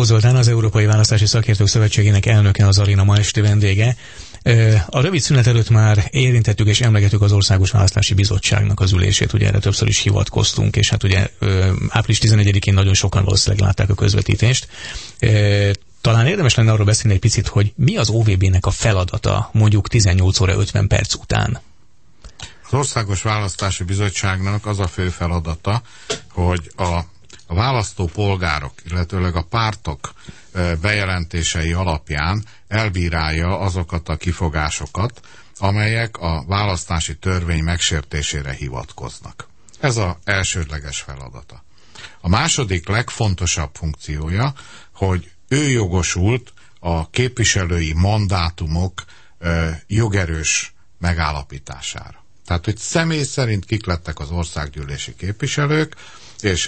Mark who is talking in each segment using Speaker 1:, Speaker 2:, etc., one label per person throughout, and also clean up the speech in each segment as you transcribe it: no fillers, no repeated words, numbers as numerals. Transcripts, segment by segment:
Speaker 1: Tóth Zoltán, az Európai Választási Szakértők Szövetségének elnöke, az Arena ma esti vendége. A rövid szünet előtt már érintettük és emlegettük az Országos Választási Bizottságnak az ülését, ugye erre többször is hivatkoztunk, és hát ugye április 11-én nagyon sokan valószínűleg látták a közvetítést. Talán érdemes lenne arról beszélni egy picit, hogy mi az OVB-nek a feladata mondjuk 18 óra 50 perc után?
Speaker 2: Az Országos Választási Bizottságnak az a fő feladata, hogy a választópolgárok, illetőleg a pártok bejelentései alapján elbírálja azokat a kifogásokat, amelyek a választási törvény megsértésére hivatkoznak. Ez az elsődleges feladata. A második legfontosabb funkciója, hogy ő jogosult a képviselői mandátumok jogerős megállapítására. Tehát, hogy személy szerint kik lettek az országgyűlési képviselők, és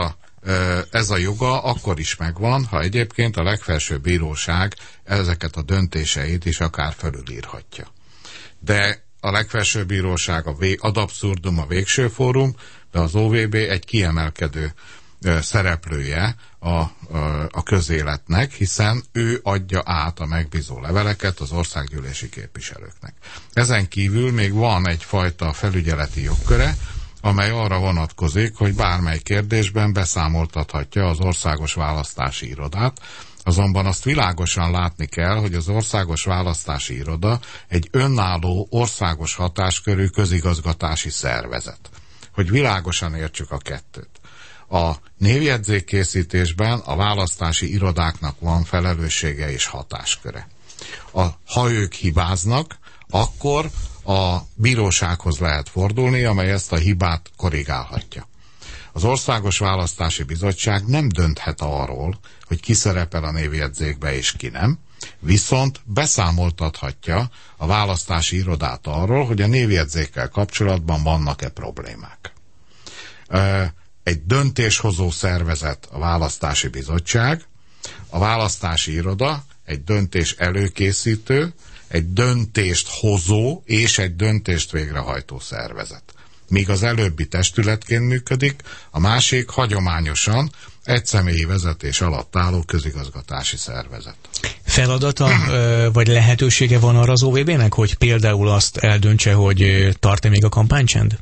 Speaker 2: ez a joga akkor is megvan, ha egyébként a legfelsőbb bíróság ezeket a döntéseit is akár felülírhatja. De a legfelsőbb bíróság ad abszurdum, a végső fórum, de az OVB egy kiemelkedő szereplője a közéletnek, hiszen ő adja át a megbízó leveleket az országgyűlési képviselőknek. Ezen kívül még van egyfajta felügyeleti jogköre, amely arra vonatkozik, hogy bármely kérdésben beszámoltathatja az Országos Választási Irodát, azonban azt világosan látni kell, hogy az Országos Választási Iroda egy önálló, országos hatáskörű közigazgatási szervezet. Hogy világosan értsük a kettőt. A névjegyzékkészítésben a választási irodáknak van felelőssége és hatásköre. Ha ők hibáznak, akkor a bírósághoz lehet fordulni, amely ezt a hibát korrigálhatja. Az Országos Választási Bizottság nem dönthet arról, hogy ki szerepel a névjegyzékbe és ki nem, viszont beszámoltathatja a választási irodát arról, hogy a névjegyzékkel kapcsolatban vannak-e problémák. Egy döntéshozó szervezet a Választási Bizottság, a választási iroda egy döntés előkészítő, egy döntést hozó és egy döntést végrehajtó szervezet. Míg az előbbi testületként működik, a másik hagyományosan egy személyi vezetés alatt álló közigazgatási szervezet.
Speaker 1: Feladata vagy lehetősége van arra az OVB-nek, hogy például azt eldöntse, hogy tart-e még a kampánycsend?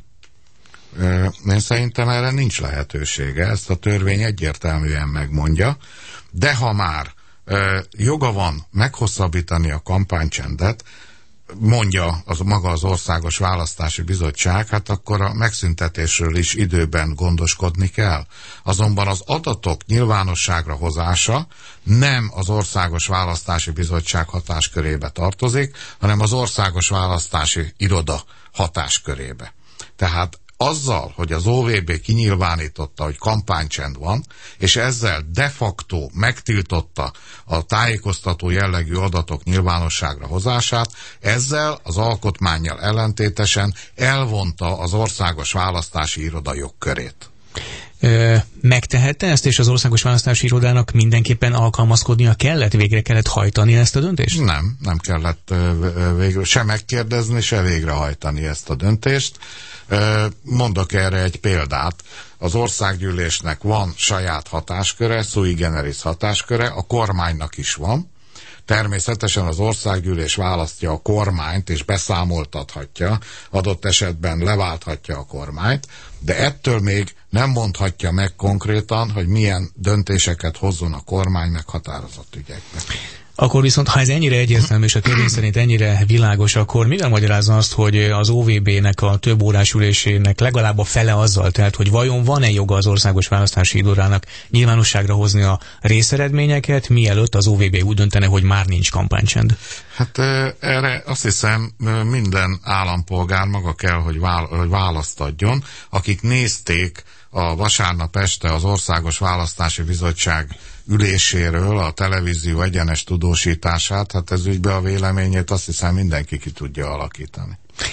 Speaker 2: Én szerintem erre nincs lehetősége, ezt a törvény egyértelműen megmondja, de ha már joga van meghosszabbítani a kampánycsendet, mondja maga az Országos Választási Bizottság, hát akkor a megszüntetésről is időben gondoskodni kell. Azonban az adatok nyilvánosságra hozása nem az Országos Választási Bizottság hatáskörébe tartozik, hanem az Országos Választási Iroda hatáskörébe. Tehát azzal, hogy az OVB kinyilvánította, hogy kampánycsend van, és ezzel de facto megtiltotta a tájékoztató jellegű adatok nyilvánosságra hozását, ezzel az alkotmánnyal ellentétesen elvonta az Országos Választási Iroda jogkörét.
Speaker 1: Megtehette ezt, és az Országos Választási Irodának mindenképpen alkalmazkodnia kellett, végre kellett hajtani ezt a döntést?
Speaker 2: Nem kellett se megkérdezni, se végrehajtani ezt a döntést. Mondok erre egy példát. Az országgyűlésnek van saját hatásköre, sui generis hatásköre, a kormánynak is van. Természetesen az országgyűlés választja a kormányt, és beszámoltathatja, adott esetben leválthatja a kormányt, de ettől még nem mondhatja meg konkrétan, hogy milyen döntéseket hozzon a kormány meghatározott ügyekben.
Speaker 1: Akkor viszont, ha ez ennyire egyértelmű, és a törvény szerint ennyire világos, akkor mivel magyarázza azt, hogy az OVB-nek a több órás ülésének legalább a fele azzal telt, hogy vajon van-e joga az Országos Választási Irodának nyilvánosságra hozni a részeredményeket, mielőtt az OVB úgy döntene, hogy már nincs kampánycsend?
Speaker 2: Hát erre azt hiszem minden állampolgár maga kell, hogy választ adjon, akik nézték a vasárnap este az Országos Választási Bizottság üléséről a televízió egyenes tudósítását, hát ez ügyben a véleményét azt hiszem mindenki ki tudja alakítani.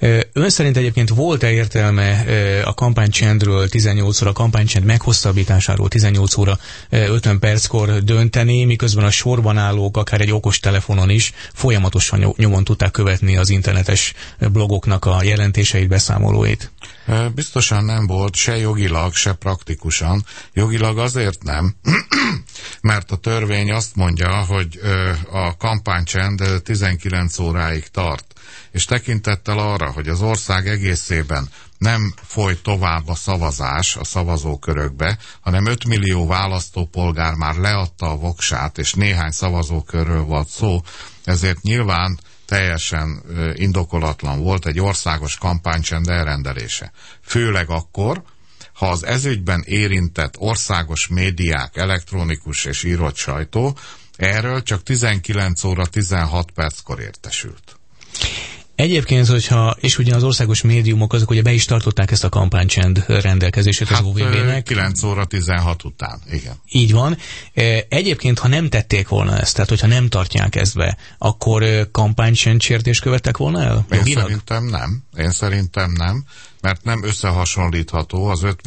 Speaker 1: Ön szerint egyébként volt-e értelme a kampánycsendről 18 óra, a kampánycsend meghosszabbításáról 18 óra 50 perckor dönteni, miközben a sorban állók akár egy okos telefonon is folyamatosan nyomon tudták követni az internetes blogoknak a jelentéseit, beszámolóit?
Speaker 2: Biztosan nem volt, se jogilag, se praktikusan. Jogilag azért nem, mert a törvény azt mondja, hogy a kampánycsend 19 óráig tart. És tekintettel arra, hogy az ország egészében nem folyt tovább a szavazás a szavazókörökbe, hanem 5 millió választópolgár már leadta a voksát, és néhány szavazókörről volt szó, ezért nyilván teljesen indokolatlan volt egy országos kampánycsend elrendelése. Főleg akkor, ha az ezügyben érintett országos médiák, elektronikus és írott sajtó erről csak 19 óra 16 perckor értesült.
Speaker 1: Egyébként, hogyha, és ugye az országos médiumok azok ugye be is tartották ezt a kampánycsend rendelkezését az OVB-nek.
Speaker 2: 9 óra 16 után, igen.
Speaker 1: Így van. Egyébként, ha nem tették volna ezt, tehát hogyha nem tartják ezt be, akkor kampánycsendsérdést követtek volna el?
Speaker 2: Én szerintem nem, mert nem összehasonlítható az 5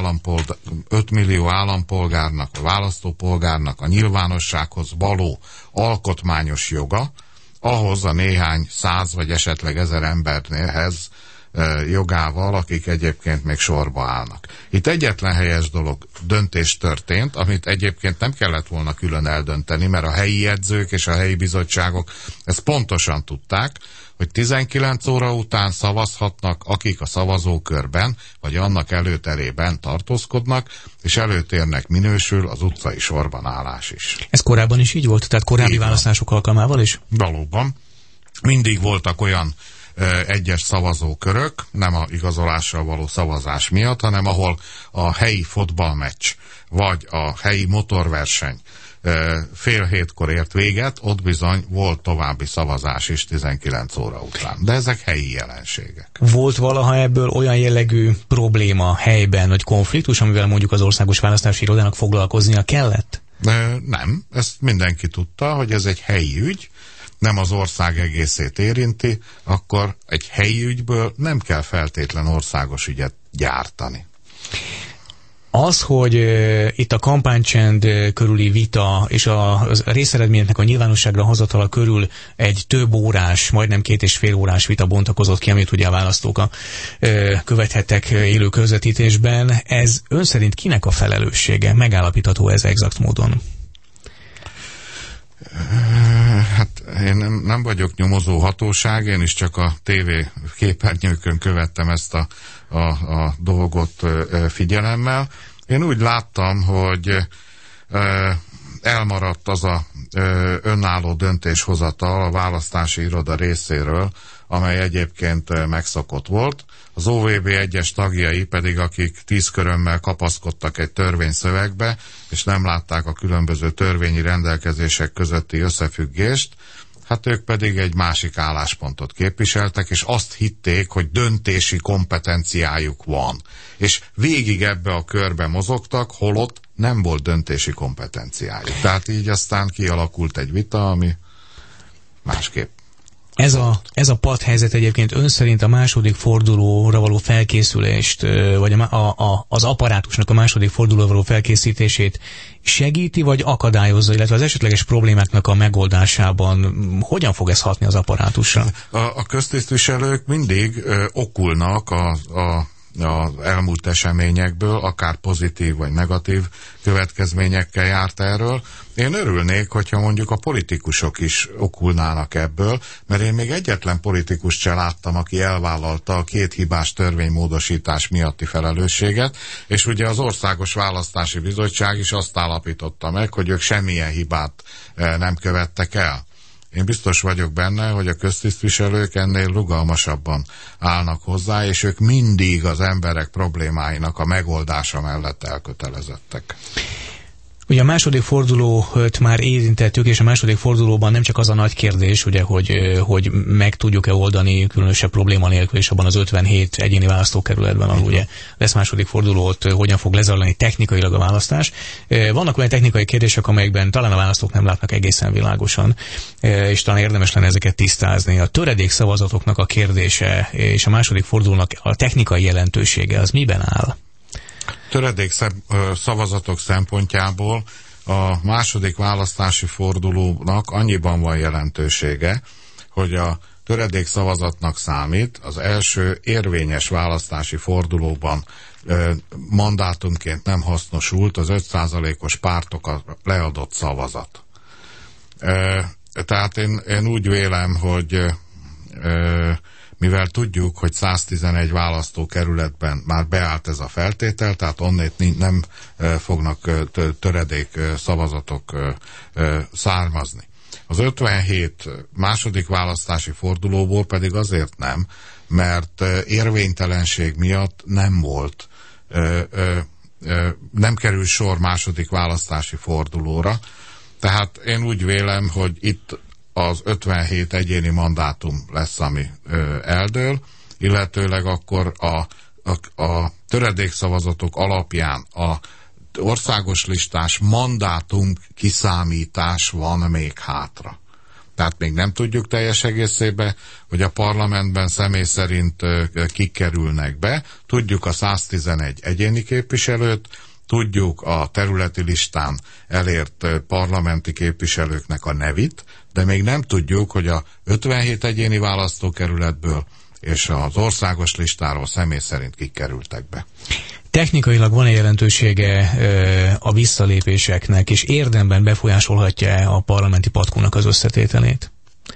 Speaker 2: millió állampolgárnak, a választópolgárnak a nyilvánossághoz való alkotmányos joga, ahhoz a néhány 100 vagy esetleg 1000 emberhez jogával, akik egyébként még sorba állnak. Itt egyetlen helyes döntés történt, amit egyébként nem kellett volna külön eldönteni, mert a helyi jegyzők és a helyi bizottságok ezt pontosan tudták, hogy 19 óra után szavazhatnak, akik a szavazókörben, vagy annak előterében tartózkodnak, és előtérnek minősül az utcai sorban állás is.
Speaker 1: Ez korábban is így volt? Tehát korábbi választások alkalmával is?
Speaker 2: Valóban. Mindig voltak olyan egyes szavazókörök, nem a igazolással való szavazás miatt, hanem ahol a helyi fotballmeccs, vagy a helyi motorverseny fél hétkor ért véget, ott bizony volt további szavazás is 19 óra után. De ezek helyi jelenségek.
Speaker 1: Volt valaha ebből olyan jellegű probléma helyben, vagy konfliktus, amivel mondjuk az Országos Választási Irodának foglalkoznia kellett?
Speaker 2: Nem, ezt mindenki tudta, hogy ez egy helyi ügy, nem az ország egészét érinti, akkor egy helyi ügyből nem kell feltétlen országos ügyet gyártani.
Speaker 1: Az, hogy itt a kampánycsend körüli vita és a részeredményeknek a nyilvánosságra hozatala körül egy több órás, majdnem 2,5 órás vita bontakozott ki, amit ugye a választók követhettek élő közvetítésben, ez ön szerint kinek a felelőssége? Megállapítható ez exakt módon?
Speaker 2: Hát én nem vagyok nyomozó hatóság, én is csak a TV képernyőkön követtem ezt a dolgot figyelemmel. Én úgy láttam, hogy elmaradt az a önálló döntéshozatal a választási iroda részéről, amely egyébként megszokott volt. Az OVB egyes tagjai pedig, akik 10 körömmel kapaszkodtak egy törvényszövegbe, és nem látták a különböző törvényi rendelkezések közötti összefüggést, hát ők pedig egy másik álláspontot képviseltek, és azt hitték, hogy döntési kompetenciájuk van. És végig ebbe a körbe mozogtak, holott nem volt döntési kompetenciájuk. Tehát így aztán kialakult egy vita, ami másképp.
Speaker 1: Ez a padhelyzet egyébként ön szerint a második fordulóra való felkészülést, vagy az apparátusnak a második fordulóra való felkészítését segíti, vagy akadályozza, illetve az esetleges problémáknak a megoldásában hogyan fog ez hatni az apparátusra?
Speaker 2: A köztisztviselők mindig okulnak az elmúlt eseményekből, akár pozitív vagy negatív következményekkel járt erről. Én örülnék, hogyha mondjuk a politikusok is okulnának ebből, mert én még egyetlen politikust se láttam, aki elvállalta a 2 hibás törvénymódosítás miatti felelősséget, és ugye az Országos Választási Bizottság is azt állapította meg, hogy ők semmilyen hibát nem követtek el. Én biztos vagyok benne, hogy a köztisztviselők ennél rugalmasabban állnak hozzá, és ők mindig az emberek problémáinak a megoldása mellett elkötelezettek.
Speaker 1: Ugye a második fordulót már érintettük, és a második fordulóban nem csak az a nagy kérdés, ugye, hogy meg tudjuk-e oldani különösebb probléma nélkül, és abban az 57 egyéni választókerületben, ahol ugye lesz második fordulót, hogyan fog lezajlani technikailag a választás. Vannak olyan technikai kérdések, amelyekben talán a választók nem látnak egészen világosan, és talán érdemes lenne ezeket tisztázni. A töredék szavazatoknak a kérdése és a második fordulónak a technikai jelentősége az miben áll?
Speaker 2: Töredék szavazatok szempontjából a második választási fordulónak annyiban van jelentősége, hogy a töredék szavazatnak számít az első érvényes választási fordulóban mandátumként nem hasznosult az 5%-os pártok leadott szavazat. Tehát én úgy vélem, hogy mivel tudjuk, hogy 111 választókerületben már beállt ez a feltétel, tehát onnét nem fognak töredék szavazatok származni. Az 57 második választási fordulóból pedig azért nem, mert érvénytelenség miatt nem volt, nem kerül sor második választási fordulóra. Tehát én úgy vélem, hogy itt az 57 egyéni mandátum lesz, ami eldől, illetőleg akkor a töredékszavazatok alapján a országos listás mandátum kiszámítás van még hátra. Tehát még nem tudjuk teljes egészében, hogy a parlamentben személy szerint kik kerülnek be. Tudjuk a 111 egyéni képviselőt, tudjuk a területi listán elért parlamenti képviselőknek a nevét, de még nem tudjuk, hogy a 57 egyéni választókerületből és az országos listáról személy szerint kik kerültek be.
Speaker 1: Technikailag van-e jelentősége a visszalépéseknek, és érdemben befolyásolhatja a parlamenti patkónak az összetételét?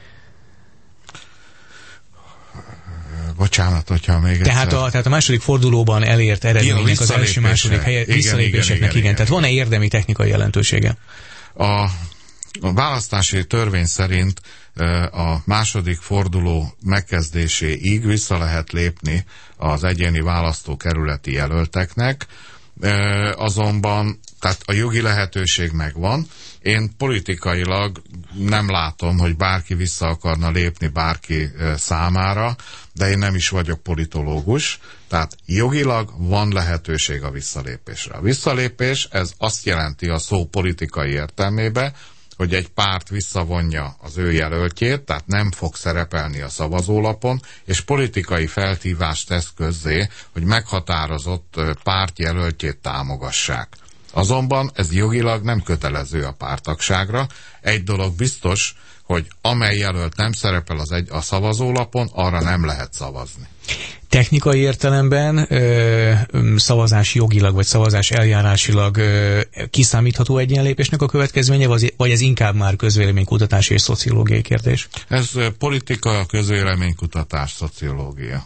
Speaker 2: Bocsánat, hogyha még
Speaker 1: tehát a második fordulóban elért eredménynek az első-második helye visszalépéseknek, igen. Tehát van-e érdemi technikai jelentősége?
Speaker 2: A választási törvény szerint a második forduló megkezdéséig vissza lehet lépni az egyéni választókerületi jelölteknek, azonban tehát a jogi lehetőség megvan. Én politikailag nem látom, hogy bárki vissza akarna lépni bárki számára, de én nem is vagyok politológus, tehát jogilag van lehetőség a visszalépésre. A visszalépés, ez azt jelenti a szó politikai értelmébe, hogy egy párt visszavonja az ő jelöltjét, tehát nem fog szerepelni a szavazólapon, és politikai felhívást tesz közzé, hogy meghatározott párt jelöltjét támogassák. Azonban ez jogilag nem kötelező a párttagságra. Egy dolog biztos, hogy amely jelölt nem szerepel a szavazólapon, arra nem lehet szavazni.
Speaker 1: Technikai értelemben szavazás jogilag, vagy szavazás eljárásilag kiszámítható egy ilyen lépésnek a következménye, vagy ez inkább már közvéleménykutatás és szociológiai kérdés? Ez
Speaker 2: politika, közvéleménykutatás, szociológia.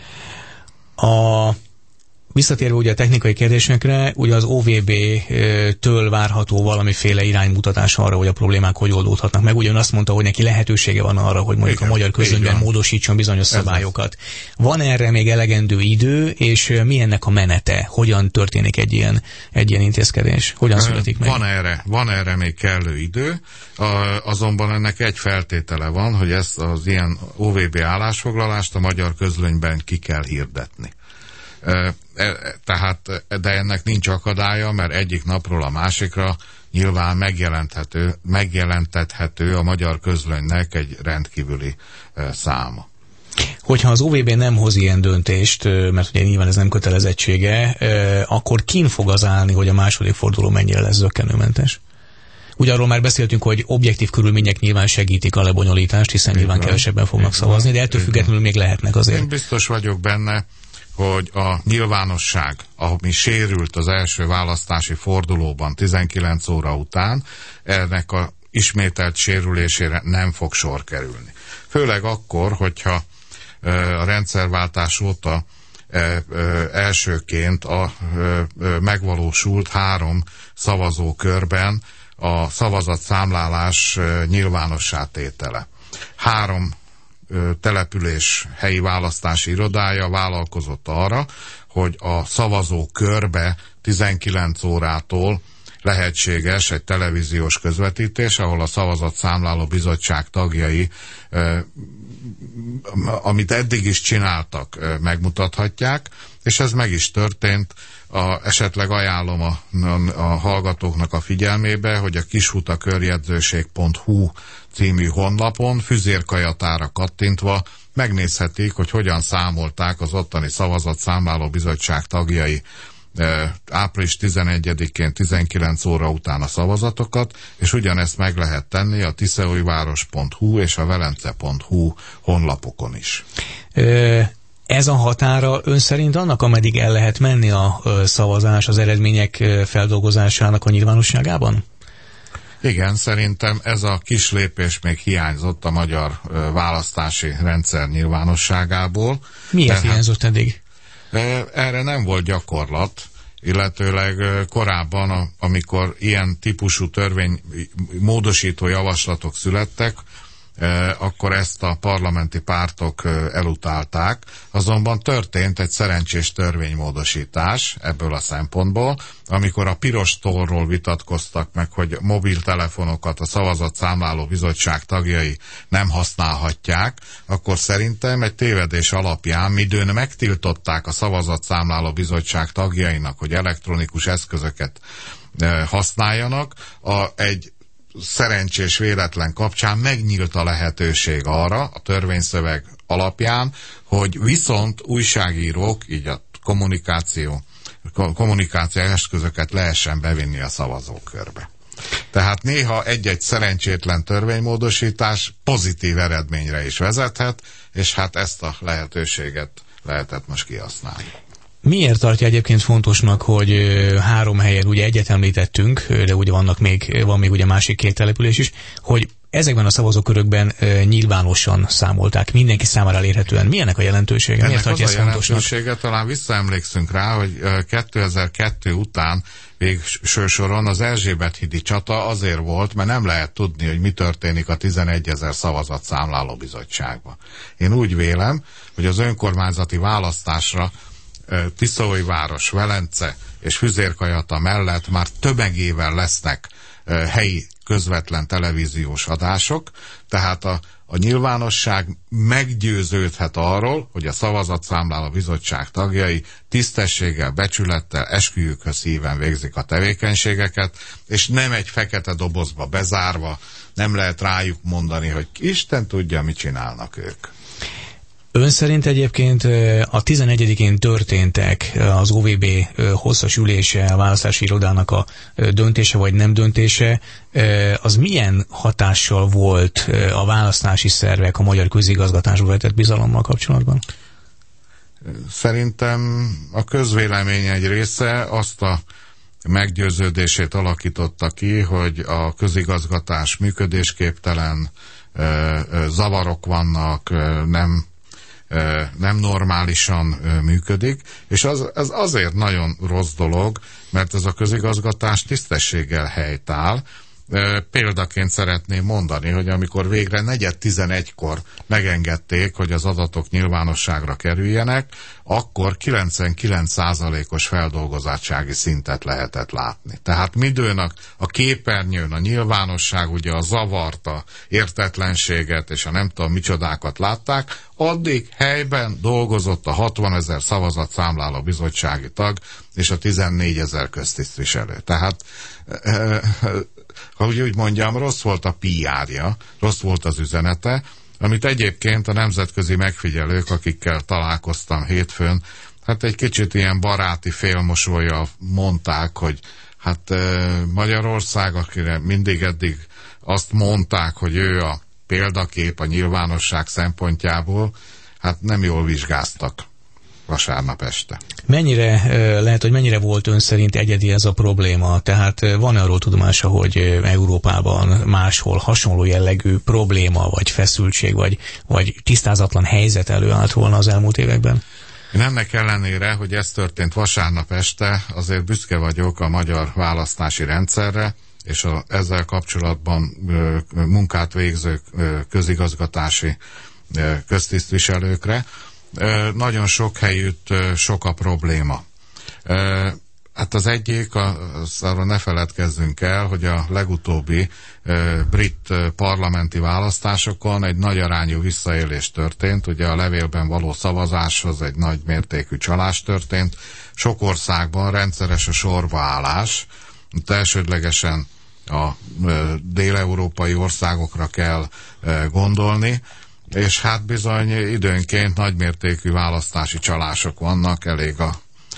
Speaker 1: Visszatérve ugye a technikai kérdésekre, ugye az OVB-től várható valamiféle iránymutatás arra, hogy a problémák hogy oldódhatnak meg. Ugyan azt mondta, hogy neki lehetősége van arra, hogy mondjuk a magyar közönyben módosítson bizonyos szabályokat. Van erre még elegendő idő, és mi ennek a menete? Hogyan történik egy ilyen intézkedés? Hogyan születik meg?
Speaker 2: Van erre még kellő idő, azonban ennek egy feltétele van, hogy ezt az ilyen OVB állásfoglalást a magyar közlönyben ki kell hirdetni. Tehát, de ennek nincs akadálya, mert egyik napról a másikra nyilván megjelentethető a magyar közlönynek egy rendkívüli száma.
Speaker 1: Hogyha az OVB nem hoz ilyen döntést, mert ugye nyilván ez nem kötelezettsége, akkor kin fog az állni, hogy a második forduló mennyire lesz zökkenőmentes? Ugye arról már beszéltünk, hogy objektív körülmények nyilván segítik a lebonyolítást, hiszen nyilván kevesebben fognak szavazni, de ettől függetlenül még lehetnek azért.
Speaker 2: Én biztos vagyok benne, hogy a nyilvánosság, ami sérült az első választási fordulóban 19 óra után, ennek a ismételt sérülésére nem fog sor kerülni. Főleg akkor, hogyha a rendszerváltás óta elsőként megvalósult 3 szavazókörben a szavazatszámlálás nyilvánossá tétele. 3 település helyi választási irodája vállalkozott arra, hogy a szavazó körbe 19 órától lehetséges egy televíziós közvetítés, ahol a szavazatszámláló bizottság tagjai, amit eddig is csináltak, megmutathatják, és ez meg is történt. Esetleg ajánlom a hallgatóknak a figyelmébe, hogy a kishutakörjegyzőség.hu című honlapon füzérkajatára kattintva megnézhetik, hogy hogyan számolták az ottani szavazatszámláló bizottság tagjai április 11-én 19 óra után a szavazatokat, és ugyanezt meg lehet tenni a tiszaújváros.hu és a velence.hu honlapokon is.
Speaker 1: Ez a határa ön szerint annak, ameddig el lehet menni a szavazás, az eredmények feldolgozásának a nyilvánosságában?
Speaker 2: Igen, szerintem ez a kis lépés még hiányzott a magyar választási rendszer nyilvánosságából.
Speaker 1: Miért hiányzott eddig?
Speaker 2: Erre nem volt gyakorlat, illetőleg korábban, amikor ilyen típusú törvénymódosító javaslatok születtek, akkor ezt a parlamenti pártok elutálták. Azonban történt egy szerencsés törvénymódosítás ebből a szempontból, amikor a piros tollról vitatkoztak meg, hogy mobiltelefonokat a szavazatszámláló bizottság tagjai nem használhatják, akkor szerintem egy tévedés alapján, midőn megtiltották a szavazatszámláló bizottság tagjainak, hogy elektronikus eszközöket használjanak, egy szerencsés véletlen kapcsán megnyílt a lehetőség arra, a törvényszöveg alapján, hogy viszont újságírók, így a kommunikáció eszközöket lehessen bevinni a szavazókörbe. Tehát néha egy-egy szerencsétlen törvénymódosítás pozitív eredményre is vezethet, és hát ezt a lehetőséget lehetett most kihasználni.
Speaker 1: Miért tartja egyébként fontosnak, hogy 3 helyen, ugye egyet említettünk, de ugye van még ugye másik 2 település is, hogy ezekben a szavazókörökben nyilvánosan számolták, mindenki számára elérhetően. Milyennek a jelentősége? Miért tartja ezt fontosnak?
Speaker 2: Jelentősége, talán visszaemlékszünk rá, hogy 2002 után végső soron az Erzsébet-hídi csata azért volt, mert nem lehet tudni, hogy mi történik a 11 000 szavazatszámláló bizottságban. Én úgy vélem, hogy az önkormányzati választásra Tiszaújváros, Velence és Füzérkajata mellett már tömegével lesznek helyi közvetlen televíziós adások, tehát a nyilvánosság meggyőződhet arról, hogy a szavazatszámláló bizottság tagjai tisztességgel, becsülettel, esküjükhöz híven végzik a tevékenységeket, és nem egy fekete dobozba bezárva, nem lehet rájuk mondani, hogy Isten tudja, mit csinálnak ők.
Speaker 1: Ön szerint egyébként a 11-én történtek az OVB hosszas ülése, a választási irodának a döntése vagy nem döntése, az milyen hatással volt a választási szervek a magyar közigazgatásba vetett bizalommal kapcsolatban?
Speaker 2: Szerintem a közvélemény egy része azt a meggyőződését alakította ki, hogy a közigazgatás működésképtelen, zavarok vannak, nem normálisan működik, és ez azért nagyon rossz dolog, mert ez a közigazgatás tisztességgel helytáll. Példaként szeretném mondani, hogy amikor végre 10:45-kor megengedték, hogy az adatok nyilvánosságra kerüljenek, akkor 99%-os feldolgozottsági szintet lehetett látni. Tehát midőn a képernyőn a nyilvánosság ugye a zavart, a értetlenséget és a nem tudom micsodákat látták, addig helyben dolgozott a 60 000 szavazatszámláló bizottsági tag és a 14 000 köztisztviselő. Tehát ahogy úgy mondjam, rossz volt a PR-ja, rossz volt az üzenete, amit egyébként a nemzetközi megfigyelők, akikkel találkoztam hétfőn, hát egy kicsit ilyen baráti félmosollyal mondták, hogy hát Magyarország, akire mindig eddig azt mondták, hogy ő a példakép a nyilvánosság szempontjából, hát nem jól vizsgáztak vasárnap este.
Speaker 1: Mennyire volt ön szerint egyedi ez a probléma? Tehát van arról tudomása, hogy Európában máshol hasonló jellegű probléma, vagy feszültség, vagy tisztázatlan helyzet előállt volna az elmúlt években?
Speaker 2: Én ennek ellenére, hogy ez történt vasárnap este, azért büszke vagyok a magyar választási rendszerre, és ezzel kapcsolatban munkát végző közigazgatási köztisztviselőkre. Nagyon sok helyütt sok a probléma. Hát az egyik, arról ne feledkezzünk el, hogy a legutóbbi brit parlamenti választásokon egy nagy arányú visszaélés történt, ugye a levélben való szavazáshoz egy nagy mértékű csalás történt. Sok országban rendszeres a sorbaállás, itt elsődlegesen a dél-európai országokra kell gondolni, és hát bizony időnként nagymértékű választási csalások vannak, elég a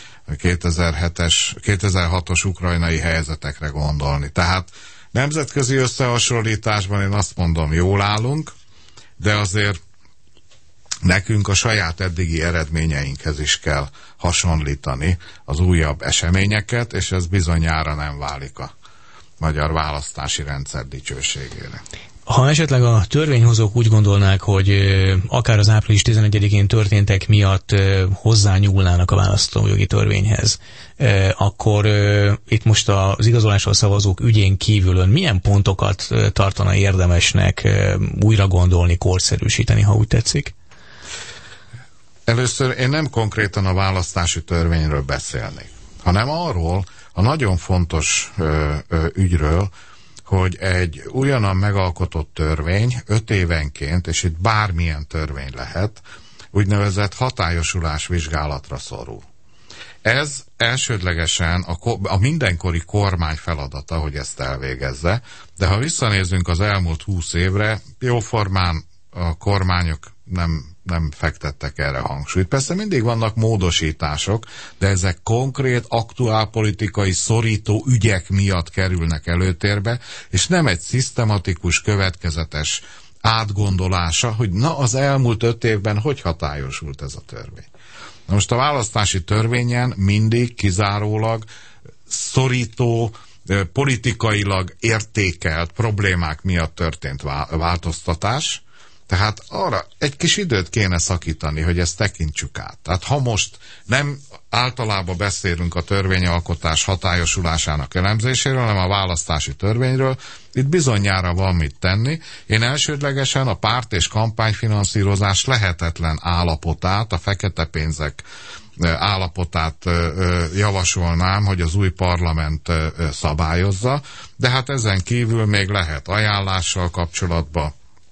Speaker 2: 2006-os ukrajnai helyzetekre gondolni. Tehát nemzetközi összehasonlításban én azt mondom, jól állunk, de azért nekünk a saját eddigi eredményeinkhez is kell hasonlítani az újabb eseményeket, és ez bizonyára nem válik a magyar választási rendszer dicsőségére.
Speaker 1: Ha esetleg a törvényhozók úgy gondolnák, hogy akár az április 11-én történtek miatt hozzányúlnának a választójogi törvényhez, akkor itt most az igazolásról szavazók ügyén kívülön milyen pontokat tartana érdemesnek újra gondolni, korszerűsíteni, ha úgy tetszik?
Speaker 2: Először én nem konkrétan a választási törvényről beszélnék, hanem arról a nagyon fontos ügyről, hogy egy újonnan megalkotott törvény 5 évenként, és itt bármilyen törvény lehet, úgynevezett hatályosulás vizsgálatra szorul. Ez elsődlegesen a mindenkori kormány feladata, hogy ezt elvégezze, de ha visszanézzünk az elmúlt 20 évre, jóformán a kormányok nem fektettek erre hangsúlyt. Persze mindig vannak módosítások, de ezek konkrét, aktuálpolitikai, szorító ügyek miatt kerülnek előtérbe, és nem egy szisztematikus, következetes átgondolása, hogy na az elmúlt 5 évben hogy hatályosult ez a törvény. Na most a választási törvényen mindig kizárólag szorító, politikailag értékelt problémák miatt történt változtatás, tehát arra egy kis időt kéne szakítani, hogy ezt tekintsük át. Tehát ha most nem általában beszélünk a törvényalkotás hatályosulásának elemzéséről, hanem a választási törvényről, itt bizonyára van mit tenni. Én elsődlegesen a párt és kampányfinanszírozás lehetetlen állapotát, a fekete pénzek állapotát javasolnám, hogy az új parlament szabályozza, de hát ezen kívül még lehet ajánlással kapcsolatban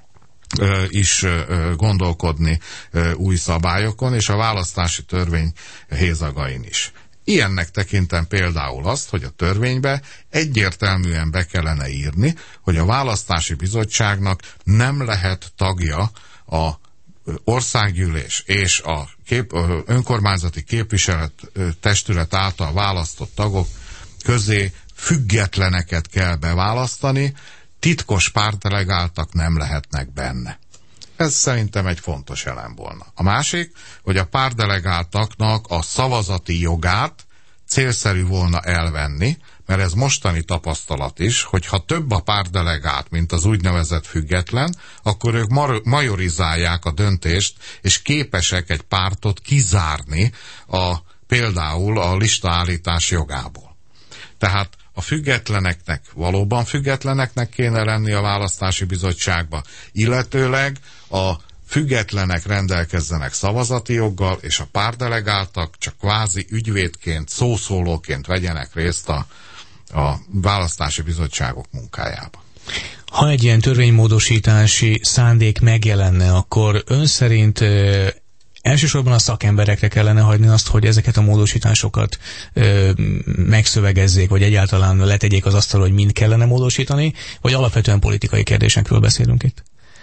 Speaker 2: is gondolkodni új szabályokon, és a választási törvény hézagain is. Ilyennek tekintem például azt, hogy a törvénybe egyértelműen be kellene írni, hogy a választási bizottságnak nem lehet tagja a országgyűlés és a önkormányzati képviselet testület által választott tagok közé függetleneket kell beválasztani, titkos pártdelegáltak nem lehetnek benne. Ez szerintem egy fontos elem volna. A másik, hogy a pártdelegáltaknak a szavazati jogát célszerű volna elvenni, mert ez mostani tapasztalat is, hogy ha több a pártdelegált, mint az úgynevezett független, akkor ők majorizálják a döntést, és képesek egy pártot kizárni például a listaállítás jogából. Tehát a függetleneknek valóban függetleneknek kéne lenni a választási bizottságba, illetőleg a függetlenek rendelkezzenek szavazati joggal, és a pártdelegáltak csak kvázi ügyvédként, szószólóként vegyenek részt a választási bizottságok munkájában.
Speaker 1: Ha egy ilyen törvénymódosítási szándék megjelenne, akkor ön szerint elsősorban a szakemberekre kellene hagyni azt, hogy ezeket a módosításokat megszövegezzék, vagy egyáltalán letegyék az asztalra, hogy mind kellene módosítani, vagy alapvetően politikai kérdésekről beszélünk itt?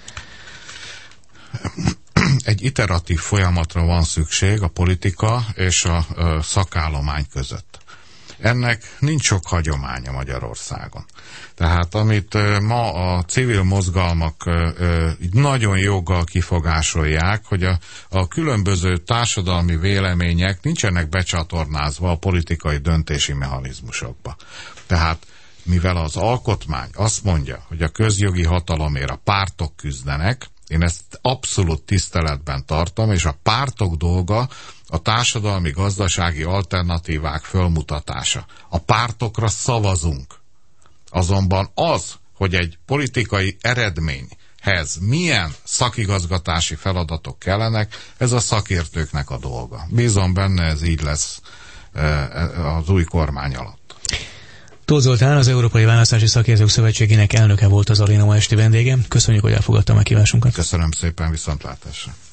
Speaker 2: Egy iteratív folyamatra van szükség a politika és a szakállomány között. Ennek nincs sok hagyománya Magyarországon. Tehát amit ma a civil mozgalmak nagyon joggal kifogásolják, hogy a különböző társadalmi vélemények nincsenek becsatornázva a politikai döntési mechanizmusokba. Tehát mivel az alkotmány azt mondja, hogy a közjogi hatalomért a pártok küzdenek, én ezt abszolút tiszteletben tartom, és a pártok dolga a társadalmi-gazdasági alternatívák fölmutatása. A pártokra szavazunk. Azonban az, hogy egy politikai eredményhez milyen szakigazgatási feladatok kellenek, ez a szakértőknek a dolga. Bízom benne, ez így lesz az új kormány alatt.
Speaker 1: Tóth Zoltán, az Európai Választási Szakértők Szövetségének elnöke volt az aréna ma esti vendége. Köszönjük, hogy elfogadta a meghívásunkat.
Speaker 2: Köszönöm szépen, viszontlátásra.